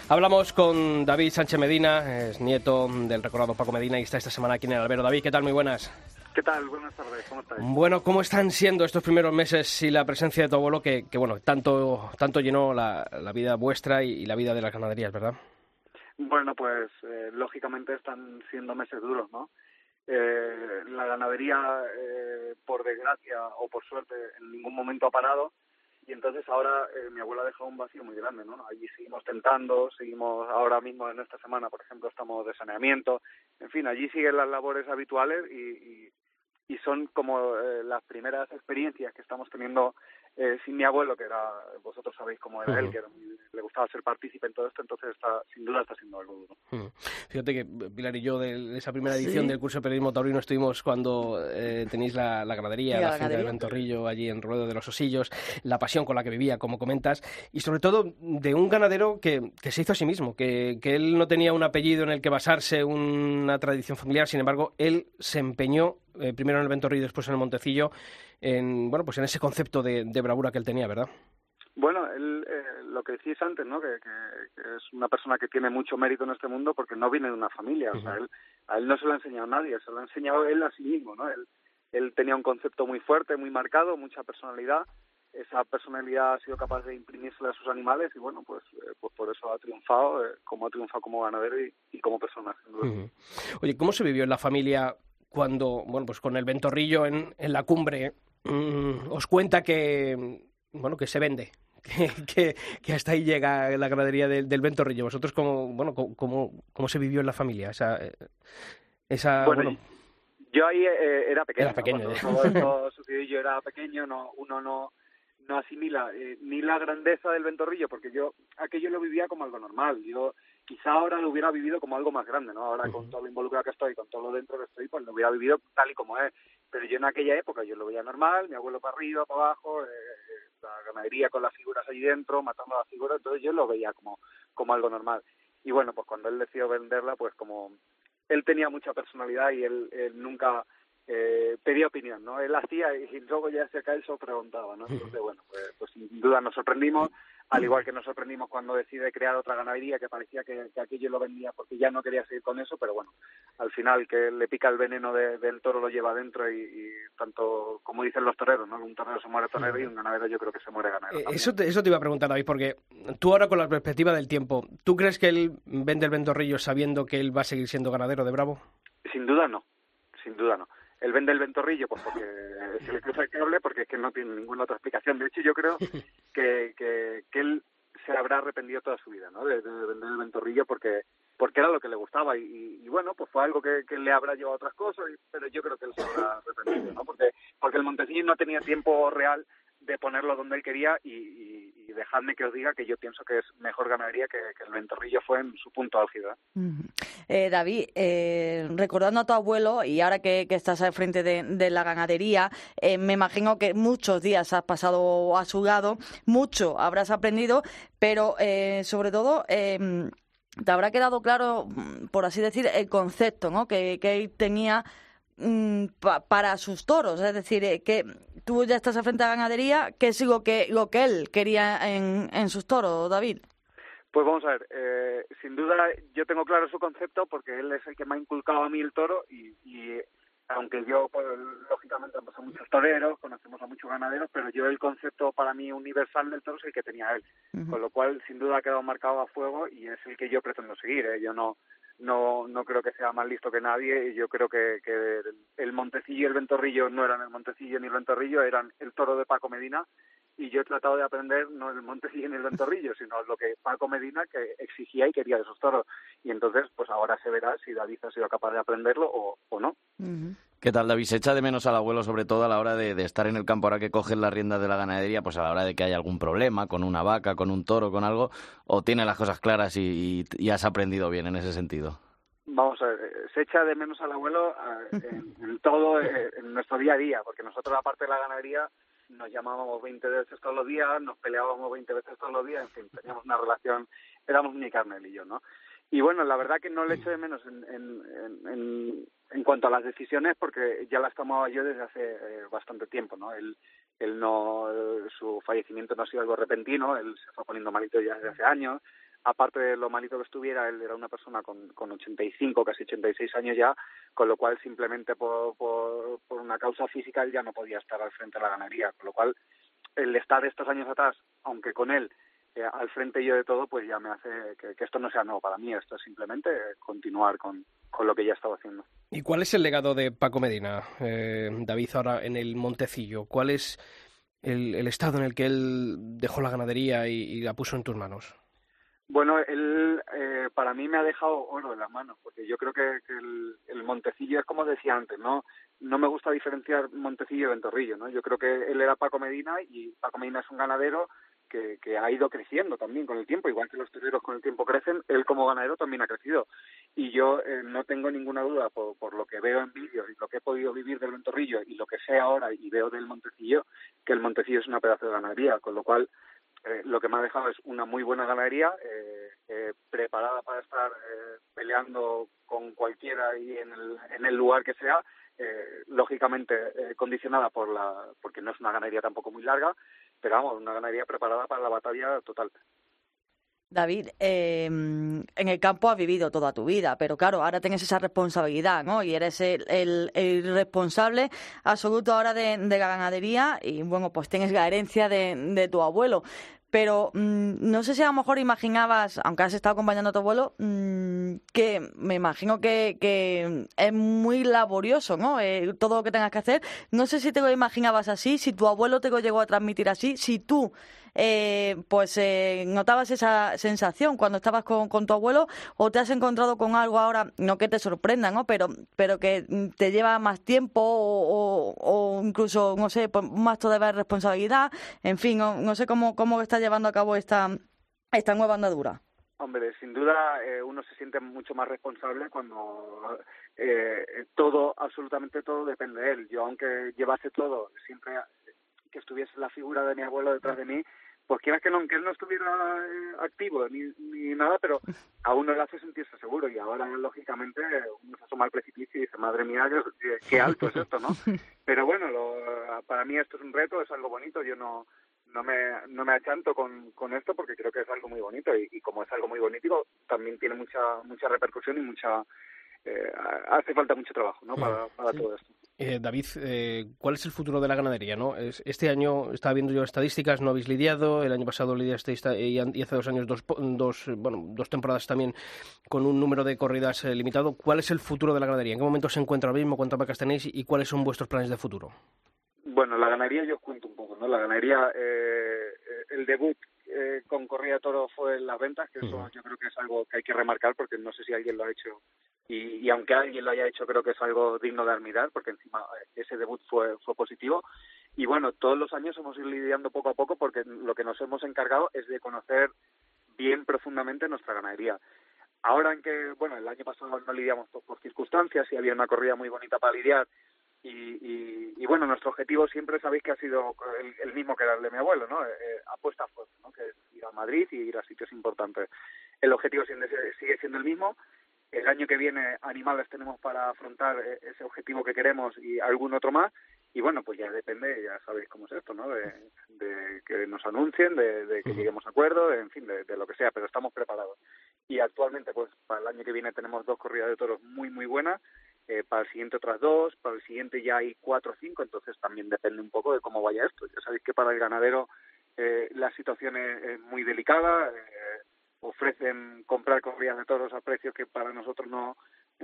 Hablamos con David Sánchez Medina, es nieto del recordado Paco Medina y está esta semana aquí en el albero. David, ¿qué tal? Muy buenas. ¿Qué tal? Buenas tardes, ¿cómo estáis? Bueno, ¿cómo están siendo estos primeros meses y la presencia de tu abuelo que bueno, tanto llenó la vida vuestra y la vida de las ganaderías, ¿verdad? Bueno, pues lógicamente están siendo meses duros, ¿no? La ganadería, por desgracia o por suerte, en ningún momento ha parado. Y entonces ahora mi abuela ha dejado un vacío muy grande, ¿no? Allí seguimos tentando, seguimos ahora mismo en esta semana, por ejemplo, estamos de saneamiento. En fin, allí siguen las labores habituales y son como las primeras experiencias que estamos teniendo sin mi abuelo, que era, vosotros sabéis cómo era él, que era le gustaba ser partícipe en todo esto, entonces sin duda está siendo algo duro. Fíjate que Pilar y yo de esa primera edición del curso de periodismo taurino estuvimos cuando tenéis la ganadería, la finca de Ventorrillo, allí en Ruedo de los Osillos, la pasión con la que vivía, como comentas, y sobre todo de un ganadero que se hizo a sí mismo, que él no tenía un apellido en el que basarse, una tradición familiar, sin embargo, él se empeñó primero en el Ventorrillo y después en el Montecillo, en ese concepto de bravura que él tenía, ¿verdad? Bueno, él, lo que decís antes, ¿no? Que es una persona que tiene mucho mérito en este mundo porque no viene de una familia. O sea, a él no se lo ha enseñado nadie, se lo ha enseñado él a sí mismo, ¿no? Él tenía un concepto muy fuerte, muy marcado, mucha personalidad. Esa personalidad ha sido capaz de imprimírsela a sus animales y bueno, pues por eso ha triunfado como ganadero y como persona, sin duda. Oye, ¿cómo se vivió en la familia cuando, bueno, pues con el Ventorrillo en la cumbre, os cuenta que se vende, que hasta ahí llega la ganadería del Ventorrillo? ¿Vosotros cómo se vivió en la familia Bueno, yo ahí era pequeño. Era pequeño. Cuando todo esto sucedió, yo era pequeño, uno no asimila ni la grandeza del Ventorrillo, porque yo aquello lo vivía como algo normal. Yo quizá ahora lo hubiera vivido como algo más grande, ¿no? Ahora con todo lo involucrado que estoy, con todo lo dentro que estoy, pues lo hubiera vivido tal y como es. Pero yo en aquella época yo lo veía normal, mi abuelo para arriba, para abajo, la ganadería con las figuras allí dentro, matando a las figuras, entonces yo lo veía como algo normal. Y bueno, pues cuando él decidió venderla, pues como él tenía mucha personalidad y él nunca pedía opinión, ¿no? Él hacía y luego ya se acaso preguntaba, ¿no? Entonces, bueno, pues sin duda nos sorprendimos, al igual que nos sorprendimos cuando decide crear otra ganadería, que parecía que aquello lo vendía porque ya no quería seguir con eso, pero bueno, al final que le pica el veneno del toro lo lleva adentro y tanto, como dicen los toreros, ¿no? Un torero se muere torero y un ganadero yo creo que se muere ganadero. Eso te iba a preguntar, David, porque tú ahora con la perspectiva del tiempo, ¿tú crees que él vende el Ventorrillo sabiendo que él va a seguir siendo ganadero de Bravo? Sin duda no. Él vende el Ventorrillo pues porque se le cruza el cable, porque es que no tiene ninguna otra explicación. De hecho, yo creo que él se habrá arrepentido toda su vida, ¿no? De vender el Ventorrillo porque era lo que le gustaba y bueno, pues fue algo que le habrá llevado a otras cosas, pero yo creo que él se habrá arrepentido, ¿no? Porque el Montecillo no tenía tiempo real de ponerlo donde él quería y dejadme que os diga que yo pienso que es mejor ganadería que el Ventorrillo fue en su punto álgido. David, recordando a tu abuelo y ahora que estás al frente de la ganadería, me imagino que muchos días has pasado a su lado, mucho habrás aprendido, pero sobre todo te habrá quedado claro, por así decir, el concepto, ¿no? que él tenía para sus toros, es decir, que tú ya estás al frente de la ganadería, ¿qué es lo que él quería en sus toros, David? Pues vamos a ver, sin duda yo tengo claro su concepto porque él es el que me ha inculcado a mí el toro y aunque yo, pues, lógicamente, han pasado muchos toreros, conocemos a muchos ganaderos, pero yo el concepto para mí universal del toro es el que tenía él, con lo cual sin duda ha quedado marcado a fuego y es el que yo pretendo seguir, Yo no creo que sea más listo que nadie y yo creo que el Montecillo y el Ventorrillo no eran el Montecillo ni el Ventorrillo, eran el toro de Paco Medina y yo he tratado de aprender no el Montecillo ni el Ventorrillo, sino lo que Paco Medina que exigía y quería de esos toros. Y entonces, pues ahora se verá si David ha sido capaz de aprenderlo o no. ¿Qué tal, David? ¿Se echa de menos al abuelo, sobre todo a la hora de estar en el campo, ahora que coges las riendas de la ganadería, pues a la hora de que haya algún problema con una vaca, con un toro, con algo, o tiene las cosas claras y has aprendido bien en ese sentido? Vamos a ver, se echa de menos al abuelo en todo, en nuestro día a día, porque nosotros, aparte de la ganadería, nos llamábamos 20 veces todos los días, nos peleábamos 20 veces todos los días, en fin, teníamos una relación, éramos mi carne él y yo, ¿no? Y bueno, la verdad que no le echo de menos en cuanto a las decisiones, porque ya las tomaba yo desde hace bastante tiempo, ¿no? Él no, su fallecimiento no ha sido algo repentino, él se fue poniendo malito ya desde hace años, aparte de lo malito que estuviera, él era una persona con 85, casi 86 años ya, con lo cual simplemente por una causa física él ya no podía estar al frente de la ganadería, con lo cual el estar estos años atrás, aunque con él al frente yo de todo, pues ya me hace que esto no sea nuevo para mí, esto es simplemente continuar con lo que ya estaba haciendo. ¿Y cuál es el legado de Paco Medina, David, ahora en el Montecillo? ¿Cuál es el estado en el que él dejó la ganadería y la puso en tus manos? Bueno, él para mí me ha dejado oro en las manos, porque yo creo que el Montecillo es como decía antes, no me gusta diferenciar Montecillo y Ventorrillo, ¿no? Yo creo que él era Paco Medina y Paco Medina es un ganadero que ha ido creciendo también con el tiempo, igual que los toreros con el tiempo crecen, él como ganadero también ha crecido. Y yo no tengo ninguna duda por lo que veo en vídeos y lo que he podido vivir del Ventorrillo y lo que sé ahora y veo del Montecillo, que el Montecillo es una pedazo de ganadería, con lo cual lo que me ha dejado es una muy buena ganadería, preparada para estar peleando con cualquiera y en el lugar que sea, lógicamente condicionada porque no es una ganadería tampoco muy larga, pero vamos, una ganadería preparada para la batalla total. David, en el campo has vivido toda tu vida, pero claro, ahora tienes esa responsabilidad, ¿no? Y eres el responsable absoluto ahora de la ganadería y, bueno, pues tienes la herencia de tu abuelo. Pero no sé si a lo mejor imaginabas, aunque has estado acompañando a tu abuelo, que me imagino que es muy laborioso, ¿no? Todo lo que tengas que hacer. No sé si te lo imaginabas así, si tu abuelo te lo llegó a transmitir así, si tú notabas esa sensación cuando estabas con tu abuelo, o te has encontrado con algo ahora, no que te sorprenda, ¿no? Pero que te lleva más tiempo o incluso, no sé, pues más todavía responsabilidad. En fin, no sé cómo está llevando a cabo esta nueva andadura. Hombre, sin duda uno se siente mucho más responsable cuando absolutamente todo depende de él. Yo, aunque llevase todo, siempre que estuviese la figura de mi abuelo detrás de mí, pues quieras que aunque él no estuviera activo ni nada, pero a uno le hace sentirse seguro, y ahora lógicamente uno se asoma al precipicio y dice, madre mía, qué alto es esto, ¿no? Pero bueno, para mí esto es un reto, es algo bonito, yo no me achanto con esto porque creo que es algo muy bonito, y como es algo muy bonito también tiene mucha repercusión y hace falta mucho trabajo, ¿no? Para sí. todo esto. David, ¿cuál es el futuro de la ganadería, no? Este año estaba viendo yo estadísticas, no habéis lidiado, el año pasado lidiasteis y hace 2 años dos temporadas también con un número de corridas limitado. ¿Cuál es el futuro de la ganadería? ¿En qué momento se encuentra ahora mismo? ¿Cuántas vacas tenéis y cuáles son vuestros planes de futuro? Bueno, la ganadería yo os cuento un poco, ¿no? La ganadería, el debut con corrida de toros fue en las ventas, que eso yo creo que es algo que hay que remarcar porque no sé si alguien lo ha hecho, y aunque alguien lo haya hecho creo que es algo digno de admirar porque encima ese debut fue positivo. Y bueno, todos los años hemos ido lidiando poco a poco porque lo que nos hemos encargado es de conocer bien profundamente nuestra ganadería. Ahora el año pasado no lidiamos por circunstancias y había una corrida muy bonita para lidiar, y bueno, nuestro objetivo siempre sabéis que ha sido el mismo que era el de mi abuelo, ¿no? Apuesta fuerte, ¿no? Que es ir a Madrid y ir a sitios importantes. El objetivo sigue siendo el mismo. El año que viene animales tenemos para afrontar ese objetivo que queremos y algún otro más. Y bueno, pues ya depende, ya sabéis cómo es esto, ¿no? De que nos anuncien, de que lleguemos a acuerdo, en fin, de lo que sea, pero estamos preparados. Y actualmente, pues para el año que viene tenemos 2 corridas de toros muy, muy buenas. Para el siguiente otras 2, para el siguiente ya hay 4 o 5, entonces también depende un poco de cómo vaya esto. Ya sabéis que para el ganadero la situación es muy delicada, ofrecen comprar corridas de toros a precios que para nosotros no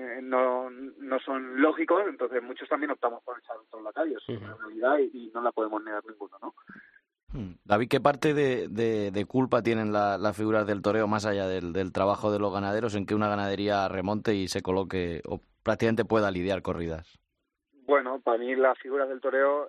son lógicos, entonces muchos también optamos por echar todo en la calle, es una realidad y no la podemos negar ninguno, ¿no? David, ¿qué parte de culpa tienen las figuras del toreo más allá del trabajo de los ganaderos en que una ganadería remonte y se coloque o prácticamente pueda lidiar corridas? Bueno, para mí las figuras del toreo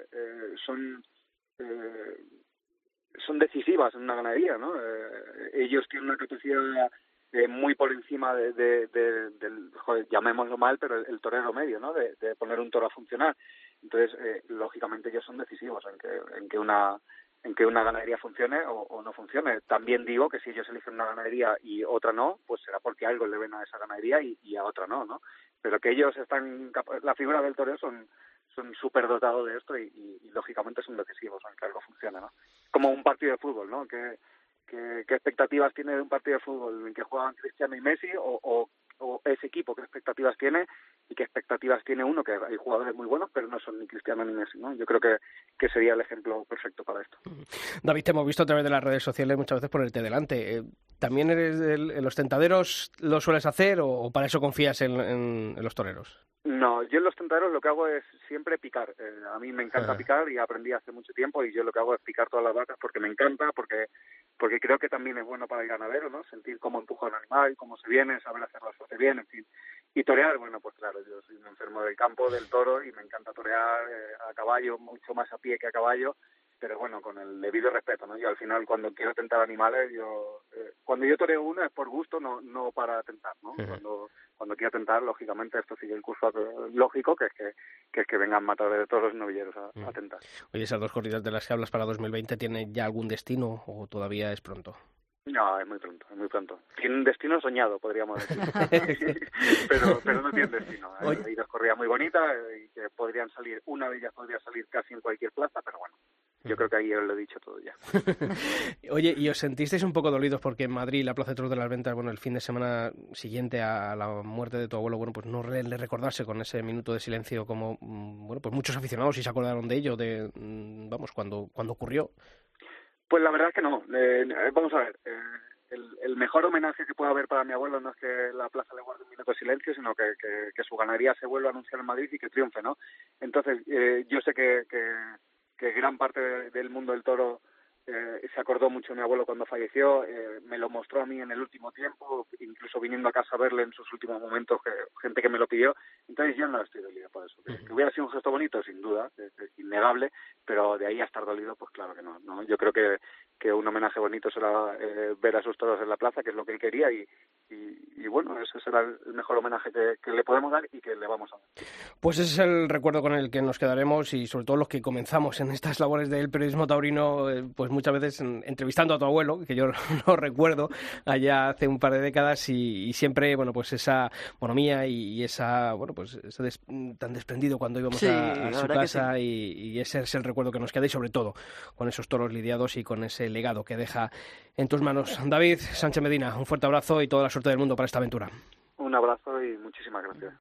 son decisivas en una ganadería, ¿no? Ellos tienen una capacidad muy por encima del, llamémoslo mal, pero el torero medio, ¿no? De poner un toro a funcionar. Entonces, lógicamente ellos son decisivos en que una ganadería funcione o no funcione. También digo que si ellos eligen una ganadería y otra no, pues será porque algo le ven a esa ganadería y a otra no, ¿no? Pero que ellos la figura del toreo son súper dotados de esto y lógicamente son decisivos en que algo funcione, ¿no? Como un partido de fútbol, ¿no? Que qué expectativas tiene de un partido de fútbol en que juegan Cristiano y Messi, o ese equipo qué expectativas tiene y qué expectativas tiene uno, que hay jugadores muy buenos pero no son ni Cristiano ni Messi, ¿no? Yo creo que sería el ejemplo perfecto para esto. David, te hemos visto a través de las redes sociales muchas veces ponerte delante. ¿También eres en los tentaderos lo sueles hacer o para eso confías en los toreros? No, yo en los tentaderos lo que hago es siempre picar. A mí me encanta picar y aprendí hace mucho tiempo, y yo lo que hago es picar todas las vacas porque me encanta, porque creo que también es bueno para el ganadero, ¿no? Sentir cómo empuja un animal, cómo se viene, saber hacer las cosas bien, en fin. Y torear, bueno, pues claro, yo soy un enfermo del campo, del toro, y me encanta torear a caballo, mucho más a pie que a caballo, pero bueno, con el debido respeto, ¿no? Yo al final, cuando quiero tentar animales, cuando yo toreo uno es por gusto, no para tentar, ¿no? Cuando quiero tentar, lógicamente, esto sigue el curso lógico, que es que vengan matadores de toros los novilleros a tentar. Oye, esas 2 corridas de las que hablas para 2020, ¿tienen ya algún destino o todavía es pronto? No, es muy pronto, es muy pronto. Tiene un destino soñado, podríamos decir. pero no tiene destino. Hay 2 corridas muy bonitas y que podrían salir, una de ellas podría salir casi en cualquier plaza, pero bueno, yo creo que ahí os lo he dicho todo ya. Oye, ¿y os sentisteis un poco dolidos porque en Madrid, la Plaza de Toros de las Ventas, bueno, el fin de semana siguiente a la muerte de tu abuelo, bueno, pues no le recordarse con ese minuto de silencio como, bueno, pues muchos aficionados sí se acordaron de ello, vamos, cuando ocurrió? Pues la verdad es que no. Vamos a ver, el mejor homenaje que pueda haber para mi abuelo no es que la plaza le guarde un minuto de silencio, sino que su ganadería se vuelva a anunciar en Madrid y que triunfe, ¿no? Entonces, yo sé que gran parte del mundo del toro se acordó mucho de mi abuelo cuando falleció, me lo mostró a mí en el último tiempo, incluso viniendo a casa a verle en sus últimos momentos, gente que me lo pidió. Entonces yo no estoy dolido por eso. Que hubiera sido un gesto bonito, sin duda, es innegable, pero de ahí a estar dolido, pues claro que no. Yo creo que un homenaje bonito será ver a sus toros en la plaza, que es lo que él quería, y bueno, ese será el mejor homenaje que le podemos dar y que le vamos a dar. Pues ese es el recuerdo con el que nos quedaremos, y sobre todo los que comenzamos en estas labores del periodismo taurino, pues muchas veces entrevistando a tu abuelo, que yo lo recuerdo allá hace un par de décadas, y siempre, bueno, pues esa bonomía y esa, bueno, pues ese tan desprendido cuando íbamos a su casa, sí. y ese es el recuerdo que nos queda, y sobre todo con esos toros lidiados y con ese legado que deja en tus manos. David Sánchez Medina, un fuerte abrazo y toda la suerte del mundo para esta aventura. Un abrazo y muchísimas gracias.